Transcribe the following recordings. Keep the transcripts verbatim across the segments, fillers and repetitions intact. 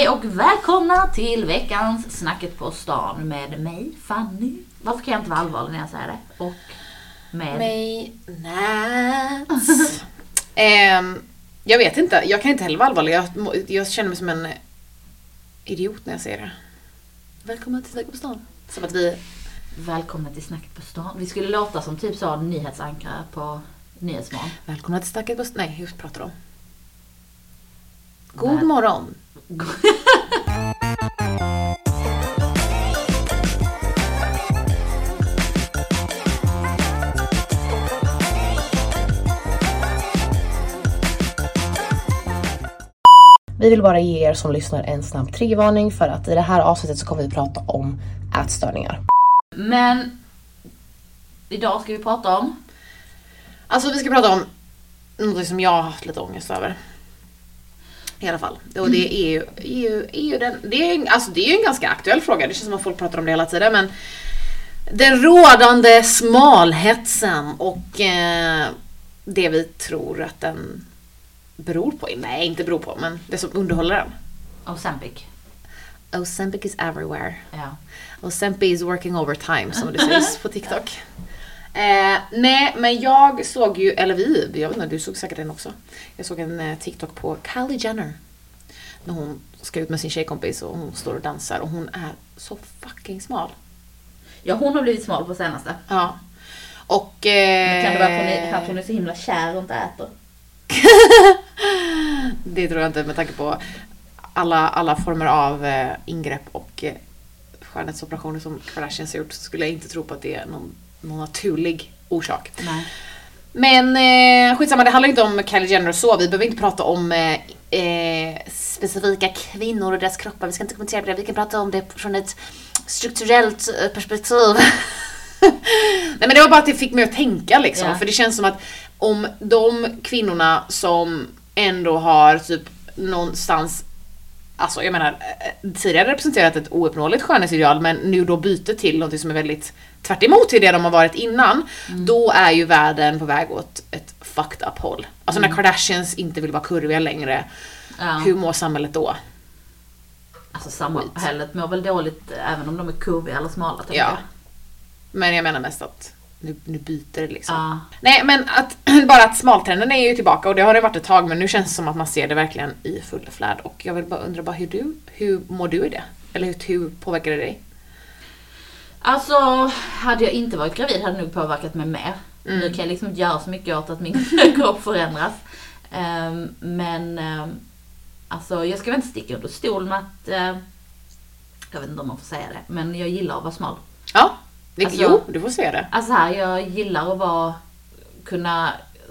Hej och välkomna till veckans Snacket på stan med mig, Fanny. Varför kan jag inte vara allvarlig när jag säger det? Och med mig, Nats. um, jag vet inte, jag kan inte heller vara allvarlig. Jag, jag känner mig som en idiot när jag säger det. Välkomna till Snacket på stan. Som att vi... Välkomna till Snacket på stan. Vi skulle låta som typ så nyhetsankare på Nyhetsmorgon. Välkomna till Snacket på stan. Nej, hur pratar de? God Väl... morgon. Vi vill bara ge er som lyssnar en snabb triggervarning för att i det här avsnittet så kommer vi prata om ätstörningar. Men idag ska vi prata om... Alltså vi ska prata om något som jag har haft lite ångest över. I alla fall. Och det är ju, är ju, är ju den, det är, alltså det är ju en ganska aktuell fråga. Det känns som att folk pratar om det hela tiden. Men den rådande smalhetsen och eh, det vi tror att den beror på. Nej, inte beror på, men det som underhåller den. Ozempic. Ozempic is everywhere. Ja. Ozempic is working overtime, som det sägs på TikTok. Eh, nej, men jag såg ju, eller vi, jag vet inte, du såg säkert den också. Jag såg en eh, TikTok på Kylie Jenner. När hon ska ut med sin tjejkompis och hon står och dansar och hon är så fucking smal. Ja, hon har blivit smal på senaste. Ja. Och... Eh, kan det vara att hon är, att hon är så himla kär och inte äter? Det tror jag inte med tanke på alla, alla former av eh, ingrepp och eh, skönhetsoperationer som Kardashians har gjort, så skulle jag inte tro på att det är någon, någon naturlig orsak. Nej. Men eh, skitsamma, det handlar inte om Kylie Jenner och så. Vi behöver inte prata om eh, eh, specifika kvinnor och deras kroppar. Vi ska inte kommentera på det. Vi kan prata om det från ett strukturellt eh, perspektiv. Nej, men det var bara att det fick mig att tänka liksom. Yeah. För det känns som att om de kvinnorna som ändå har typ någonstans, alltså jag menar tidigare representerat ett ouppnåeligt skönhetsideal, men nu då byter till något som är väldigt tvärt emot till det de har varit innan, mm. då är ju världen på väg åt ett fucked up håll. Alltså mm. när Kardashians inte vill vara kurviga längre, ja. Hur mår samhället då? Alltså samhället mår väl dåligt även om de är kurviga eller smala, tänker ja. jag. Men jag menar mest att nu, nu byter det liksom. Ja. Nej, men att, bara att smaltrenden är ju tillbaka, och det har det varit ett tag, men nu känns det som att man ser det verkligen i full flärd. Och jag vill bara undra bara hur du, hur mår du i det? Eller hur, hur påverkar det dig? Alltså, hade jag inte varit gravid hade det nog påverkat mig mer. Mm. Nu kan jag liksom inte göra så mycket åt att min kropp förändras. Um, men um, alltså, jag ska väl inte sticka under stol med att uh, jag vet inte om man får säga det, men jag gillar att vara smal. Ja. Det, alltså, jo, du får se det. Alltså här, jag gillar att vara, kunna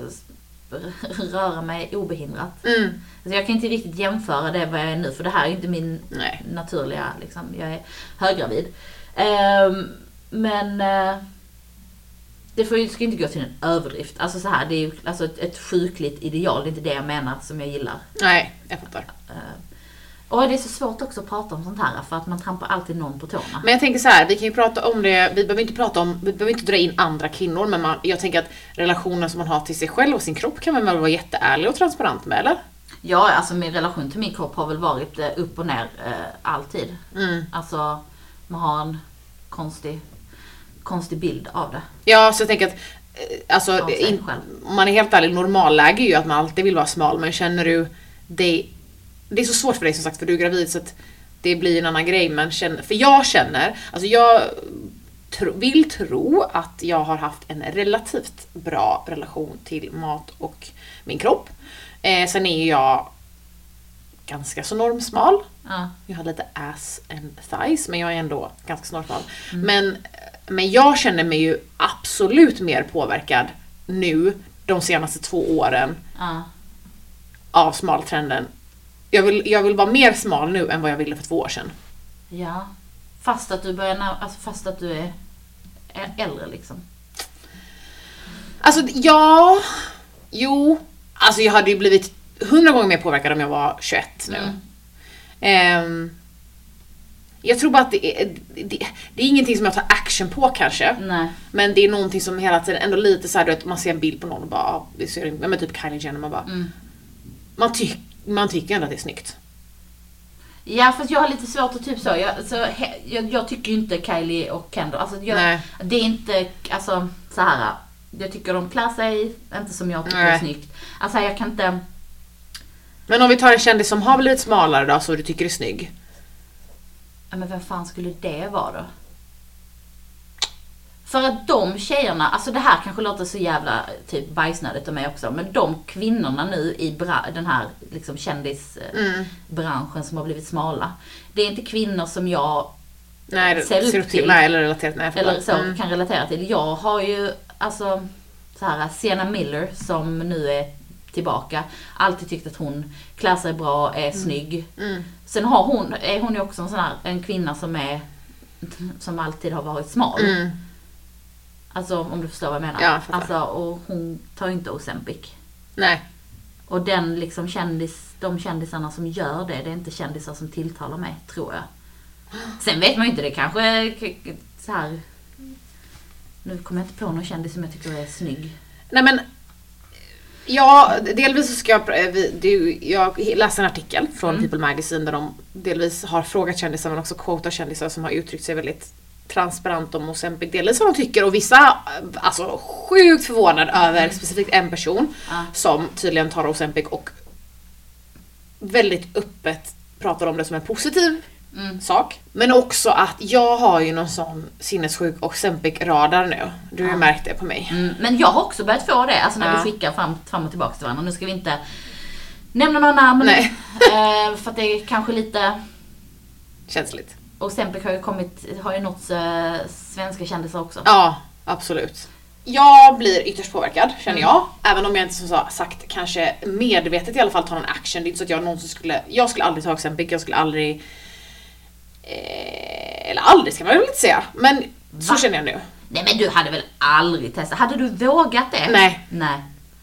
röra mig obehindrat. Mm. Alltså jag kan inte riktigt jämföra det vad jag är nu, för det här är inte min Nej. naturliga, liksom, jag är höggravid. Um, men uh, det får ju, ska inte gå till en överdrift. Alltså så här, det är ju alltså ett, ett sjukligt ideal, det är inte det jag menar som jag gillar. Nej, jag fattar. Uh, Och det är så svårt också att prata om sånt här, för att man trampar alltid någon på tårna. Men jag tänker så här, vi kan ju prata om det, vi behöver inte prata om, vi behöver inte dra in andra kvinnor, men man, jag tänker att relationen som man har till sig själv och sin kropp kan man väl vara jätteärlig och transparent med, eller? Ja, alltså min relation till min kropp har väl varit eh, upp och ner eh, alltid. Mm. Alltså, man har en konstig, konstig bild av det. Ja, så jag tänker att eh, alltså, in, om man är helt ärlig, normalläge är ju att man alltid vill vara smal, men känner du dig... Det är så svårt för dig som sagt, för du är gravid, så att det blir en annan grej. Men känner, för jag känner, alltså jag tro, vill tro att jag har haft en relativt bra relation till mat och min kropp. Eh, sen är jag ganska så normsmal. Ja. Jag har lite ass and thighs, men jag är ändå ganska så normsmal. Mm. Men, men jag känner mig ju absolut mer påverkad nu, de senaste två åren, ja. av smaltrenden. Jag vill, jag vill vara mer smal nu än vad jag ville för två år sedan. Ja. Fast att du börjar, alltså fast att du är äldre liksom. Alltså, ja. Jo. Alltså jag hade ju blivit hundra gånger mer påverkad om jag var tjugoett nu. Mm. Um, jag tror bara att det är, det, det är ingenting som jag tar action på kanske. Nej. Men det är någonting som hela tiden ändå lite så här, du vet, man ser en bild på någon och bara, vi ser, men typ Kylie Jenner, man bara, mm. man tycker Man tycker ändå att det är snyggt. Ja, fast jag har lite svårt att typ så. Jag, så, he, jag, jag tycker ju inte Kylie och Kendall. Alltså, jag, det är inte, alltså så här. Jag tycker de klär sig inte som jag tycker Nej. är snyggt. Alltså jag kan inte... Men om vi tar en kändis som har blivit smalare då, så du tycker är snygg. Ja, men vem fan skulle det vara då? För att de tjejerna, alltså det här kanske låter så jävla typ bajsnödigt av mig också, men de kvinnorna nu i bra, den här liksom kändisbranschen mm. som har blivit smala, det är inte kvinnor som jag nej, ser upp till, till nej, eller, relaterat, nej, eller så mm. kan relatera till. Jag har ju alltså så här Sienna Miller som nu är tillbaka, alltid tyckt att hon klär sig bra, är mm. snygg. Mm. Sen har hon, är hon ju också en sån här en kvinna som är som alltid har varit smal. Mm. Alltså om du förstår vad jag menar. Ja, alltså, och hon tar ju inte Ozempic. Nej. Och den liksom kändis, de kändisarna som gör det, det är inte kändisar som tilltalar mig, tror jag. Sen vet man ju inte, det kanske så här. Nu kommer jag inte på någon kändis som jag tycker är snygg. Nej men ja, delvis så ska jag det, jag läste en artikel från mm. People Magazine där de delvis har frågat kändisar men också quotar kändisar som har uttryckt sig väldigt transparent om Ozempic, delvis vad de tycker, och vissa alltså sjukt förvånad över specifikt en person mm. som tydligen tar Ozempic och väldigt öppet pratar om det som en positiv mm. sak. Men också att jag har ju någon sån sinnessjuk Ozempic-radar nu. Du har ju ja. märkt det på mig. Mm. Men jag har också börjat få det, alltså när ja. vi skickar fram, fram och tillbaka till varandra. Nu ska vi inte nämna några namn. Nej. eh, för att det är kanske lite känsligt. Ozempic har ju kommit, har ju nått äh, svenska kändisar också. Ja, absolut. Jag blir ytterst påverkad, känner jag. Mm. Även om jag inte som sagt kanske medvetet i alla fall tar någon action. Det är inte så att jag någonsin skulle, jag skulle aldrig ta Ozempic, jag skulle aldrig eh, eller aldrig ska man väl inte säga. Men Va? så känner jag nu. Nej men du hade väl aldrig testat? Hade du vågat det? Nej. Nej.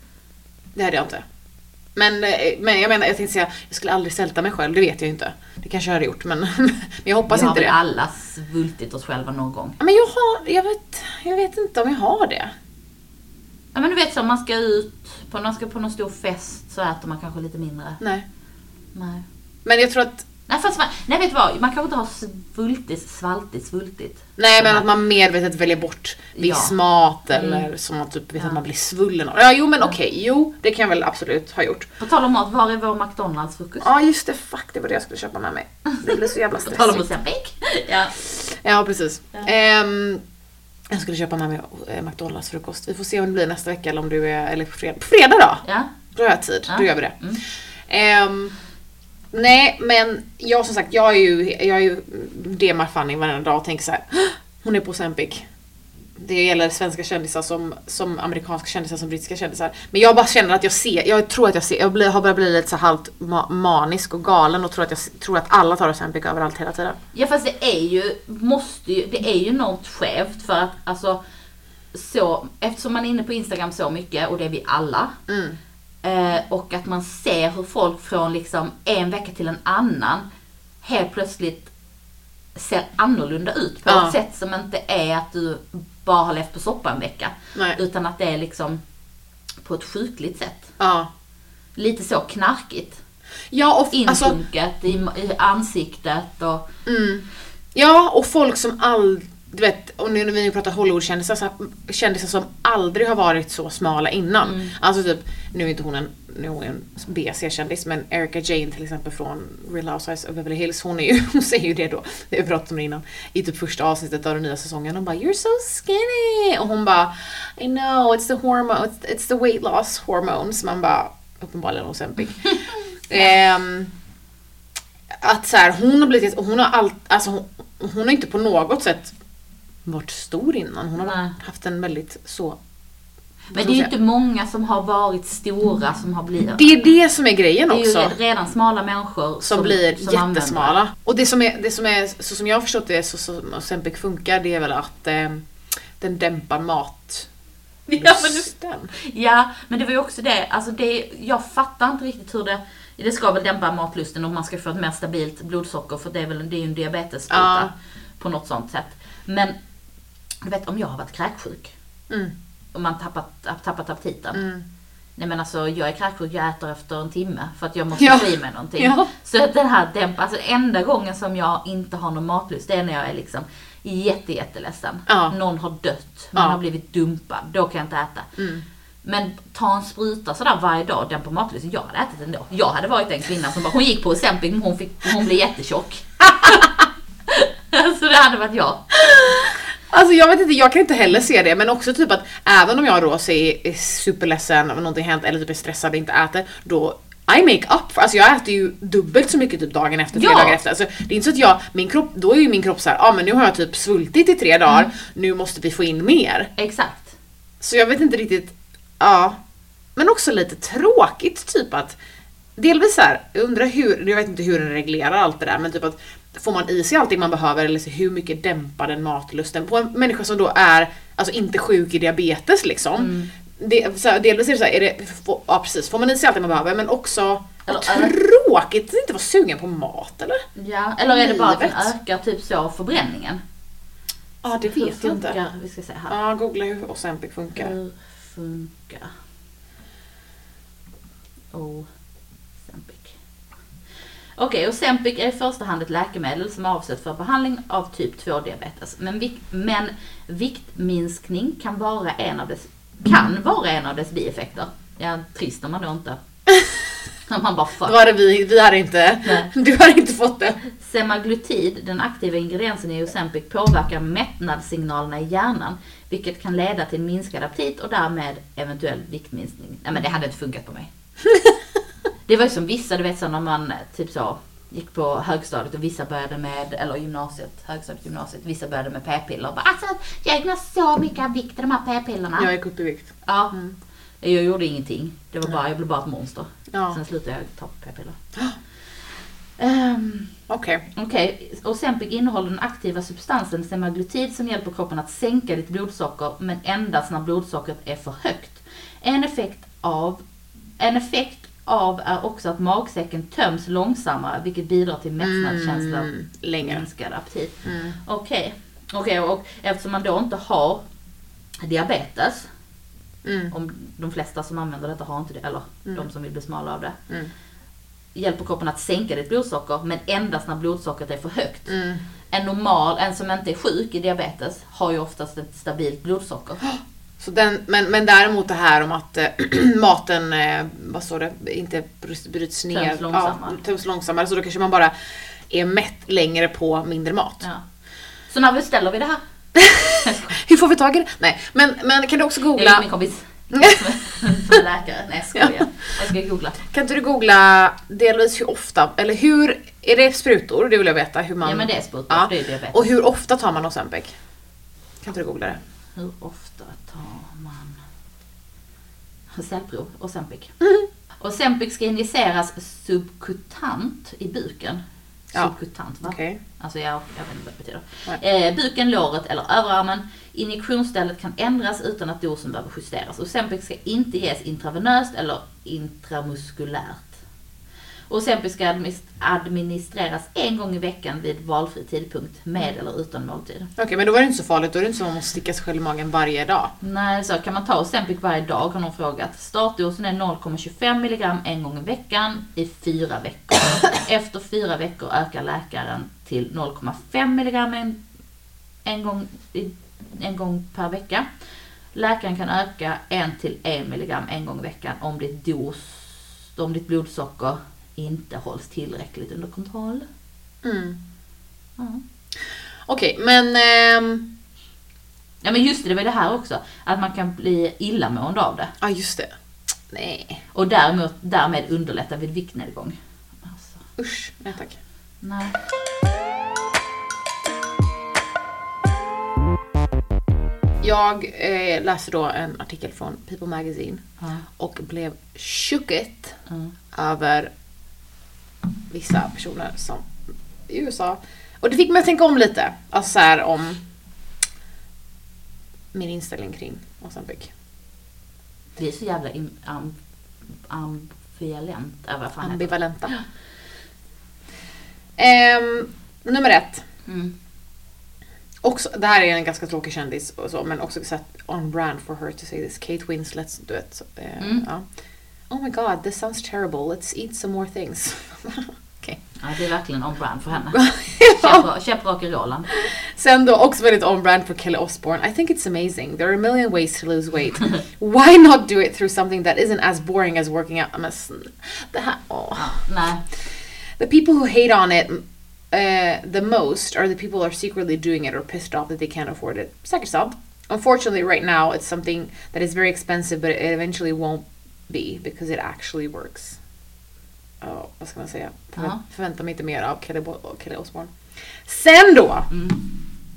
Det hade jag inte. Men, men jag menar, jag tänkte säga, jag skulle aldrig sälta mig själv, det vet jag inte. Det kanske jag hade gjort, men, men jag hoppas inte det. Vi har väl alla svultit oss själva någon gång. Men jag har, jag vet, jag vet inte om jag har det. Ja men du vet så, om man ska ut, på, man ska på någon stor fest så äter man kanske lite mindre. Nej. Nej. Men jag tror att Nej, fast man, nej vet du vad, man kanske inte har svultigt, svaltigt, svultigt. Nej, men att man medvetet väljer bort viss ja. mat eller mm. som man typ vet ja. att man blir svullen. Ja, jo men okej, okay, jo, det kan jag väl absolut ha gjort. På tal om mat, var är vår McDonalds-frukost? Ja, just det, fuck, det var det jag skulle köpa med mig. Det blir så jävla stressigt. På tal om Ozempic? Ja. Ja, precis. Ja. Um, jag skulle köpa med mig McDonalds-frukost. Vi får se om det blir nästa vecka eller om du är, eller på fredag. På fredag då? Ja. Då har jag tid, ja. då gör vi det. Mm. Um, Nej, men jag som sagt, jag är ju, jag är ju demar Fanny varenda dag och tänker så här: hon är på Ozempic. Det gäller svenska kändisar som, som amerikanska kändisar, som brittiska kändisar. Men jag bara känner att jag ser, jag tror att jag ser, jag blir, har börjat bli lite så halvt ma- manisk och galen och tror att jag tror att alla tar Ozempic överallt hela tiden. Ja, fast det är ju, måste ju, det är ju något skevt för att alltså så, eftersom man är inne på Instagram så mycket och det är vi alla. Mm. Eh, och att man ser hur folk från liksom en vecka till en annan helt plötsligt ser annorlunda ut på ja. ett sätt som inte är att du bara har levt på soppa en vecka. Nej. Utan att det är liksom på ett sjukligt sätt. Ja. Lite så knarkigt. Ja, och insunket alltså, i, i ansiktet och mm. Ja, och folk som aldrig, du vet, och nu när vi pratar Hollywood-kändisar så kändisar som aldrig har varit så smala innan. Mm. Alltså typ, nu är inte hon en, nu är hon en B C-kändis, men Erika Jane till exempel från Real Housewives of Beverly Hills, hon, är ju, hon säger ju det då, vi har pratat om det innan, i typ första avsnittet av den nya säsongen. Hon bara, you're so skinny! Och hon bara, I know, it's the hormone, it's, it's the weight loss hormones. Man bara, uppenbarligen Ozempic. um, att så här, hon har blivit, hon har allt, alltså hon, hon har inte på något sätt varit stor innan. Hon har Nej. haft en väldigt så... Men det är ju inte många som har varit stora som har blivit... Det är det som är grejen också. Det är ju redan smala människor som, som blir som jättesmala. Använder. Och det som, är, det som är, så som jag har förstått det, så som Ozempic funkar, det är väl att eh, den dämpar mat. Ja men, du, ja, men det var ju också det. Alltså det, jag fattar inte riktigt hur det... Det ska väl dämpa matlusten och man ska få ett mer stabilt blodsocker, för det är väl det är ju en diabetesspruta ja. på något sånt sätt. Men du vet, om jag har varit kräksjuk mm. och man tappat, tappat aptiten. Mm. Nej men alltså jag är kräksjuk, jag äter efter en timme för att jag måste ja. få i mig någonting. Ja. Så att den här dämpa, alltså enda gången som jag inte har någon matlust, det är när jag är liksom jätte, jätteledsen. Ja. Någon har dött, man ja. har blivit dumpad, då kan jag inte äta. Mm. Men ta en spruta sådär varje dag, den på matlust, jag hade ätit ändå. Jag hade varit den kvinnan som bara, hon gick på Ozempic men hon, fick, hon blev jättetjock. Så det hade varit jag. Alltså jag vet inte, jag kan inte heller se det, men också typ att även om jag då är, är superledsen av någonting hänt eller typ är stressad och inte äter, då I make up for, alltså jag äter ju dubbelt så mycket typ dagen efter, tre ja. dagar efter. Alltså det är inte så att jag, min kropp, då är ju min kropp så här, ja ah, men nu har jag typ svultit i tre dagar, mm. nu måste vi få in mer. Exakt. Så jag vet inte riktigt, ja. Men också lite tråkigt typ att, delvis så här, jag undrar hur, jag vet inte hur den reglerar allt det där, men typ att får man i sig allting man behöver eller så hur mycket dämpar den matlusten på en människa som då är alltså inte sjuk i diabetes liksom. Mm. Det, så här, delvis är det så här, är det, ja precis, får man i sig allting man behöver men också eller, tråkigt att inte vara sugen på mat eller? Ja, eller är det bara att den ökar typ så förbränningen? Ja, det vet jag inte. Vi ska se här. Ja, googla hur Ozempic funkar. Hur funkar Ozempic? Okej, okay, Ozempic är i första hand ett läkemedel som är avsett för behandling av typ två diabetes. Men, vik- men viktminskning kan vara en av dess kan vara en av dess bieffekter. Ja, trist om man då inte. Man bara fuck. Då hade vi, vi hade inte, nej. Du har inte fått det. Semaglutid, den aktiva ingrediensen i Ozempic, påverkar mättnadssignalerna i hjärnan, vilket kan leda till minskad aptit och därmed eventuell viktminskning. Nej men det hade inte funkat på mig. Det var ju som vissa, du vet så när man typ så gick på högstadiet och vissa började med, eller gymnasiet, högstadiet, gymnasiet, vissa började med p-piller. Och bara, alltså jag ägnar så mycket av vikt i de här p-pillerna. Jag gick upp i vikt. Ja, mm. Jag gjorde ingenting. Det var bara, jag blev bara ett monster. Ja. Sen slutade jag ta p-piller. um, Okej. Okay. Okej, okay. Ozempic innehåller den aktiva substansen semaglutid som hjälper kroppen att sänka ditt blodsocker, men endast när blodsockret är för högt. En effekt av en effekt av är också att magsäcken töms långsammare, vilket bidrar till mättnadskänsla mm, längre minskad aptit. Mm. Okej. Okay. Okay, och eftersom man då inte har diabetes, mm. om de flesta som använder detta har inte det, eller mm. de som vill bli smala av det, mm. hjälper kroppen att sänka ditt blodsocker, men endast när blodsockret är för högt. Mm. En normal, en som inte är sjuk i diabetes, har ju oftast ett stabilt blodsocker. Så den, men, men däremot det här om att äh, maten, äh, vad står det, inte bryts ner. Töms långsammare. Ja, töms långsammare. Så då kanske man bara är mätt längre på mindre mat. Ja. Så när beställer vi det här? Hur får vi tag i det? Nej, men, men kan du också googla... Jag är min kompis som är läkare. Nej, jag skojar. Jag ska googla. Kan inte du googla delvis hur ofta, eller hur, är det sprutor? Det vill jag veta hur man... Ja, men det är sprutor. Ja. Det är diabetes. Och hur ofta tar man Ozempic? Kan inte du googla det? Hur ofta tar man cellprov Ozempic? Mm. Ozempic ska injiceras subkutant i buken. Ja. Subkutant, va? Okay. Alltså jag, jag vet inte vad det betyder. Eh, buken, låret eller överarmen. Injektionsstället kan ändras utan att dosen behöver justeras. Ozempic ska inte ges intravenöst eller intramuskulärt. Ozempic ska administreras en gång i veckan vid valfri tidpunkt, med eller utan måltid. Okej, okay, men då var det inte så farligt. Då är det inte så att man måste sticka sig själv i magen varje dag. Nej, så kan man ta Ozempic varje dag, har någon frågat. Startdosen är noll komma tjugofem milligram en gång i veckan i fyra veckor. Efter fyra veckor ökar läkaren till noll komma fem milligram en, en, gång, en gång per vecka. Läkaren kan öka en till en milligram en gång i veckan om ditt dos, om ditt blodsocker inte hålls tillräckligt under kontroll. Mm. Ja. Okej, okay, men... Ähm... Ja, men just det, det var det här också. Att man kan bli illamående av det. Ja, ah, just det. Nej. Och därmed, därmed underlätta vid viktnedgång. Alltså. Usch, nej tack. Nej. Jag eh, läste då en artikel från People Magazine mm. och blev chocket mm. över vissa personer som i U S A. Och det fick mig att tänka om lite. Alltså så här om min inställning kring Ozempic. Vi är så jävla im, am, ambivalent. Äh, vad fan ambivalenta. Ja. Ehm, nummer ett. Mm. också, det här är en ganska tråkig kändis och så, men också sett on brand for her to say this. Kate Winslet, du vet. Eh, mm. ja. Oh my god, this sounds terrible. Let's eat some more things. Okay. Ja, det är verkligen on brand för henne. ja. Käpprak i Roland. Sen då också väldigt on brand för Kelly Osbourne. I think it's amazing. There are a million ways to lose weight. Why not do it through something that isn't as boring as working out? Men det här, oh. ja, nej. The people who hate on it uh, the most are the people who are secretly doing it or pissed off that they can't afford it. Säkert sant. Unfortunately, right now it's something that is very expensive, but it eventually won't be because it actually works. Oh, vad ska man säga? Förvä- uh-huh. Förväntar mig inte mer av Kelly, Bo- Kelly Osbourne. Sen då! Mm.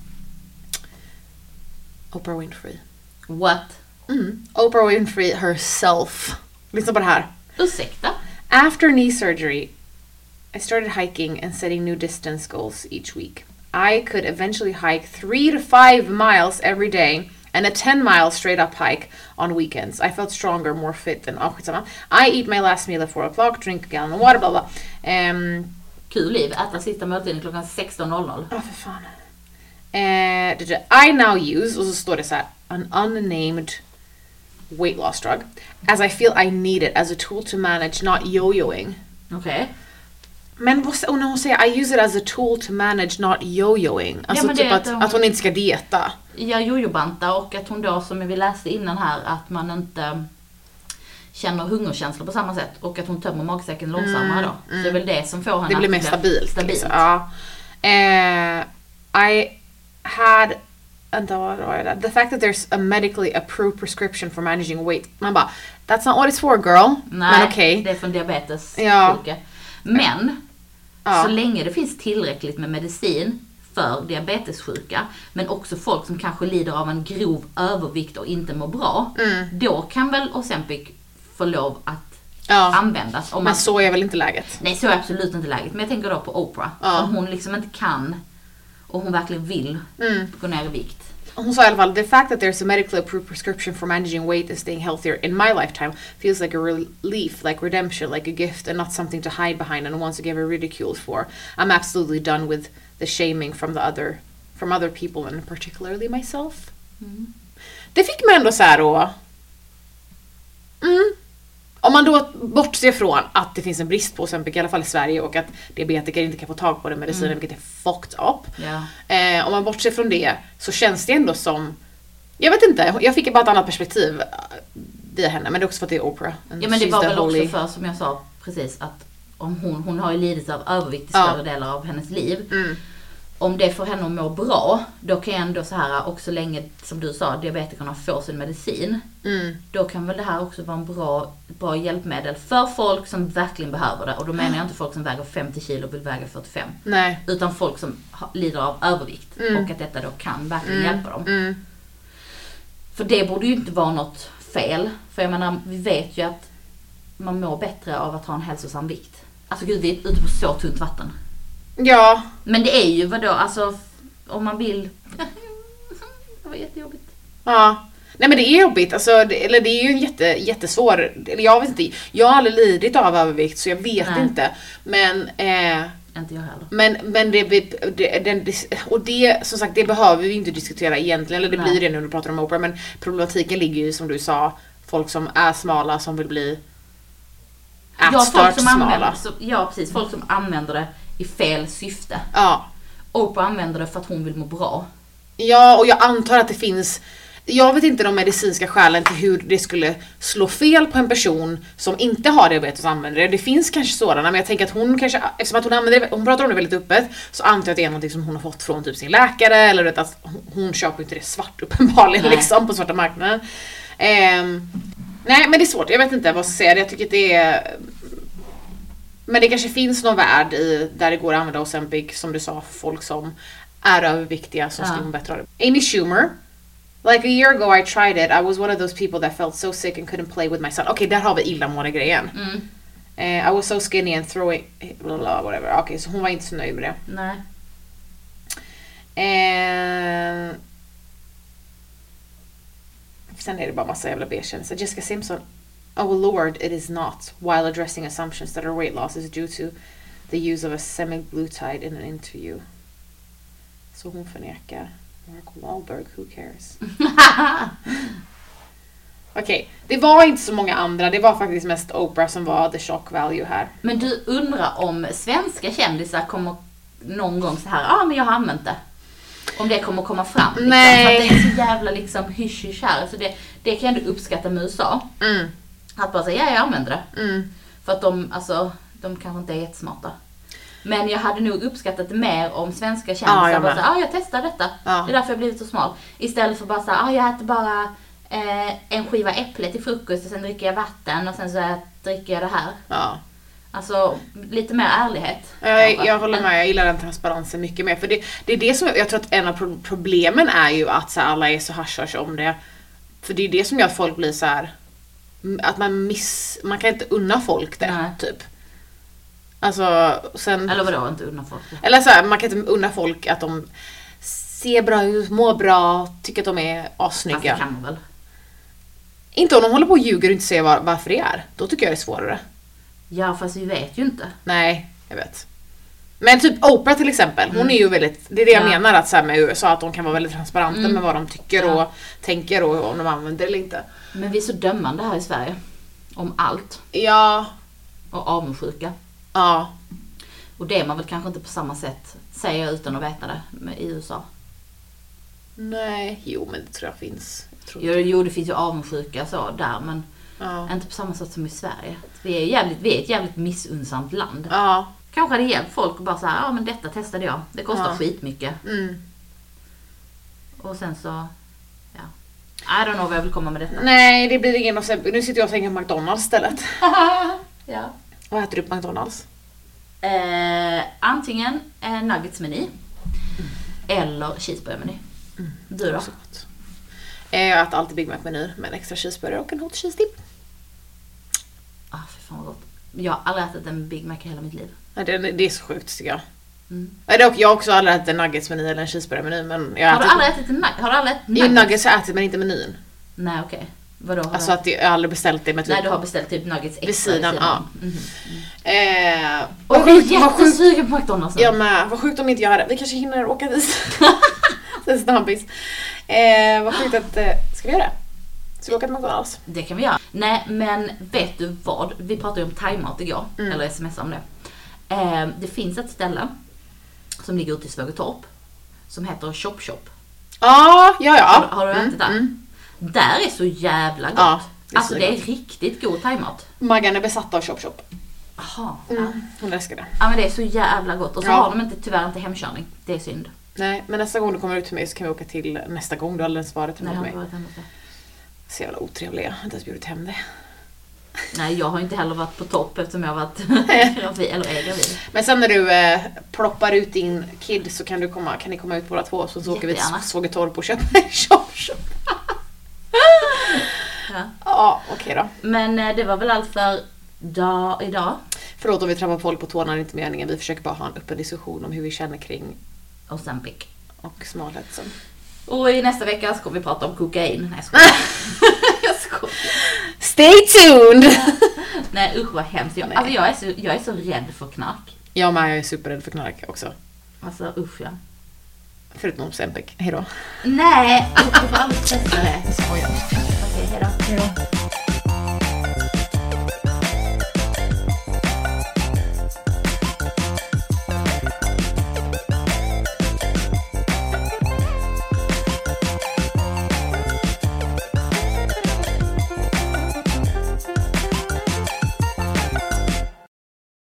Oprah Winfrey. What? Mm. Oprah Winfrey herself. Lyssna på det här. Ursäkta? After knee surgery, I started hiking and setting new distance goals each week. I could eventually hike three to five miles every day and a ten mile straight up hike on weekends. I felt stronger, more fit than... Oh, I eat my last meal at four o'clock, drink a gallon of water, blah blah. Um, Kul liv, äta sista måltiden klockan sexton noll noll. Ja, oh, för fan. Uh, I now use, och så står det så här, an unnamed weight loss drug, as I feel I need it as a tool to manage not yo-yoing. Okej. Okay. Men vad, när hon säger I use it as a tool to manage not yo-yoing. Alltså ja, typ att, att, hon, att hon inte ska dieta. Ja, jojo-banta, och att hon då, som vi läste innan här, att man inte känner hungerkänslor på samma sätt, och att hon tömmer magsäcken långsammare då. Mm, mm. Så det är väl det som får henne det blir mer stabilt. stabilt. Liksom. Ja. Uh, I had vänta, vad var det? The fact that there's a medically approved prescription for managing weight. Man bara, that's not what it's for, girl. Nej, men okay. Det är från diabetes. Ja. Men ja. Så länge det finns tillräckligt med medicin för diabetessjuka, men också folk som kanske lider av en grov övervikt och inte mår bra, mm. då kan väl Ozempic få lov att ja. användas. Om men man... så är väl inte läget? Nej, så är absolut inte läget. Men jag tänker då på Oprah. Ja. Om hon liksom inte kan och hon verkligen vill mm. gå ner i vikt. Hon sa i alla fall, the fact that there's a medically approved prescription for managing weight and staying healthier in my lifetime feels like a relief, like redemption, like a gift, and not something to hide behind and once again be ridiculed for. I'm absolutely done with the shaming from the other, from other people and particularly myself. Mm. Det fick man ändå så här då. Mm. Om man då bortser från att det finns en brist på Ozempic, i alla fall i Sverige, och att diabetiker inte kan få tag på den medicinen, mm. vilket är fucked up. Yeah. Eh, om man bortser från det så känns det ändå som, jag vet inte, jag fick bara ett annat perspektiv via henne, men det är också för att det är Oprah. Ja, men det var väl holy... också för, som jag sa precis, att om hon, hon har ju lidit av övervikt i större ja. delar av hennes liv. Mm. Om det får henne att må bra, då kan jag ändå så här, också länge, som du sa, diabetikerna får sin medicin, mm. då kan väl det här också vara en bra, bra hjälpmedel för folk som verkligen behöver det. Och då menar jag inte folk som väger femtio kilo och vill väga fyrtiofem. Nej. Utan folk som lider av övervikt, mm. och att detta då kan verkligen mm. hjälpa dem. Mm. För det borde ju inte vara något fel. För jag menar, vi vet ju att man mår bättre av att ha en hälsosam vikt. Alltså gud, vi är ute på så tunt vatten. Ja. Men det är ju vadå, alltså om man vill. Det var jättejobbigt. Ja. Nej, men det är jobbigt, alltså, det, eller det är ju en jätte, jättesvår, eller jag vet inte, jag har aldrig lidit av övervikt så jag vet Nej. inte. Men eh, inte jag heller. Men, men det, det, det, och det, som sagt, det behöver vi inte diskutera egentligen, eller det Nej. blir det nu när du pratar om Oprah, men problematiken ligger ju, som du sa, folk som är smala som vill bli ja, folk som använder, så, ja, precis, folk som använder det i fel syfte. Ja. Oprah använder det för att hon vill må bra. Ja, och jag antar att det finns, jag vet inte de medicinska skälen till hur det skulle slå fel på en person som inte har diabetes och använder det. Det finns kanske sådana, men jag tänker att hon kanske, eftersom att hon använder det, hon pratar om det väldigt öppet, så antar jag att det är något som hon har fått från typ sin läkare, eller att hon, hon köper inte det svart uppenbarligen liksom på svarta marknaden. Um, nej, men det är svårt, jag vet inte vad jag ska säga. Jag tycker att det är, men det kanske finns någon värld i, där det går att använda Ozempic, som du sa, för folk som är överviktiga som ska må bättre av det. Amy Schumer, like a year ago I tried it. I was one of those people that felt so sick and couldn't play with my son. Okej, okay, där har vi illamående grejen. Mm. Uh, I was so skinny and throwing blah, blah, whatever. Okej, okay, så hon var inte så nöjd med det. Nej. And sen är det bara massa jävla bekännelser. Jessica Simpson, oh lord, it is not, while addressing assumptions that her weight loss is due to the use of a semaglutide in an interview. Så hon förnekar. Mark Wahlberg, who cares? Okej, okay. Det var inte så många andra. Det var faktiskt mest Oprah som var the shock value här. Men du undrar om svenska kändisar kommer någon gång så här, ja ah, men jag har använt det. Om det kommer komma fram. Liksom. Nej. För att det är så jävla liksom hysch-hysch här. Så det, det kan jag ändå uppskatta med U S A. Mm. Att bara säga, ja jag använder det. Mm. För att de, alltså, de kanske inte är jättesmarta. Men jag hade nog uppskattat det mer om svenska kändisar ja, bara såhär, ah, jag testar detta. Ja. Det är därför jag blivit så smal. Istället för bara såhär, ah, jag äter bara eh, en skiva äpple till frukost och sen dricker jag vatten och sen så dricker jag det här. Ja. Alltså, lite mer ärlighet. Jag, jag håller med, jag gillar den transparensen mycket mer. För det, det är det som, jag tror att en av problemen är ju att så här, alla är så hasch om det. För det är det som gör att folk blir så här, att man miss, man kan inte unna folk det. Nej. Typ. Alltså, sen... Eller vadå, inte unna folk? Eller så här, man kan inte unna folk att de ser bra ut, mår bra, tycker att de är assnygga. Fast det kan man väl? Inte om de håller på och ljuger och inte säger var, varför det är. Då tycker jag det är svårare. Ja, fast vi vet ju inte. Nej, jag vet. Men typ Oprah till exempel, hon mm. är ju väldigt, det är det jag ja. menar att så här med U S A, att de kan vara väldigt transparenta mm. med vad de tycker ja. och tänker och om de använder eller inte. Men vi är så dömande här i Sverige. Om allt. Ja. Och avundsjuka. Ja. Och det är man väl kanske inte på samma sätt, säger jag utan att veta det, med i U S A. Nej, jo men det tror jag finns. Jag tror jo, jo, det finns ju avundsjuka så där, men ja. inte på samma sätt som i Sverige. Vi är, jävligt, vi är ett jävligt missunnsamt land. Ja. Kanske hade hjälpt folk och bara så här, ja men detta testade jag. Det kostar ja. skitmycket. Mm. Och sen så, ja. I don't know vad jag vill komma med detta. Nej, det blir ingen, nu sitter jag och tänker på McDonald's istället. Ja. Vad äter du på McDonald's? Eh, antingen eh, nuggetsmeny mm. eller cheeseburger-meny. Mm. Du då? Jag äter alltid Big Mac-menyn med en extra cheeseburger och en hot cheese dip. Ah, för fan vad gott. Jag har aldrig ätit en Big Mac i hela mitt liv. Ja, det, det är så sjukt tycker jag. Mm. Jag har också aldrig ätit en nuggetsmeny eller en cheeseburger-meny. Men jag har du aldrig ätit en nuggets? Har du aldrig ätit nuggets? nuggets har jag ätit men inte menyn. Nej, okej. Okay. Vadå? Alltså att jag aldrig beställt det med typ... Nej, du har beställt typ nuggets extra vid sidan. Ja. Mm. Mm. Eh, och jag är jättesugen på McDonald's. Ja, men vad sjukt om inte jag hade. Vi kanske hinner åka dit. Det är snabbis. Eh, vad sjukt att... Eh, ska vi göra det? Ska vi åka till McDonald's? Det kan vi göra. Nej, men vet du vad? Vi pratade ju om thaimat igår. Mm. Eller sms om det. Eh, det finns ett ställe som ligger ute i Svågertorp som heter Chop Chop. Ah, ja, ja. Har, har du ätit mm, där? Mm. Där är så jävla gott. Ja, det alltså det är gott. Riktigt god thaimat. Maggan är besatt av Chop Chop. Jaha. Mm. Ja. Hon älskar det. Ja, men det är så jävla gott. Och så ja. har de inte, tyvärr inte hemkörning. Det är synd. Nej, men nästa gång du kommer ut till mig så kan vi åka till nästa gång. Du har alldeles varit hemma Nej, med mig. Så jävla otrevliga. Jag har inte ens bjudit hem det. Nej, jag har inte heller varit på topp eftersom jag har varit gravid, eller är gravid. Men sen när du eh, ploppar ut din kid så kan du komma, kan ni komma ut båda två så, så åker vi till Svågertorp och köper en Chop Chop. Ja, ja okej okay då. Men eh, det var väl allt för dag, idag. Förlåt om vi trampar folk på tårna, det är inte meningen. Vi försöker bara ha en öppen diskussion om hur vi känner kring Ozempic och smalhetsen. Och i nästa vecka ska vi prata om kokain. Nej, jag skojar. Jag skojar. Stay tuned! Nej, usch vad hemskt. Jag, alltså, jag, är så, jag är så rädd för knark. Ja, men jag är superrädd för knark också. Alltså, usch ja. Förutom Ozempic. Hejdå. Nej, du får aldrig testa det. Jag skojar. Okej, hejdå. Hejdå.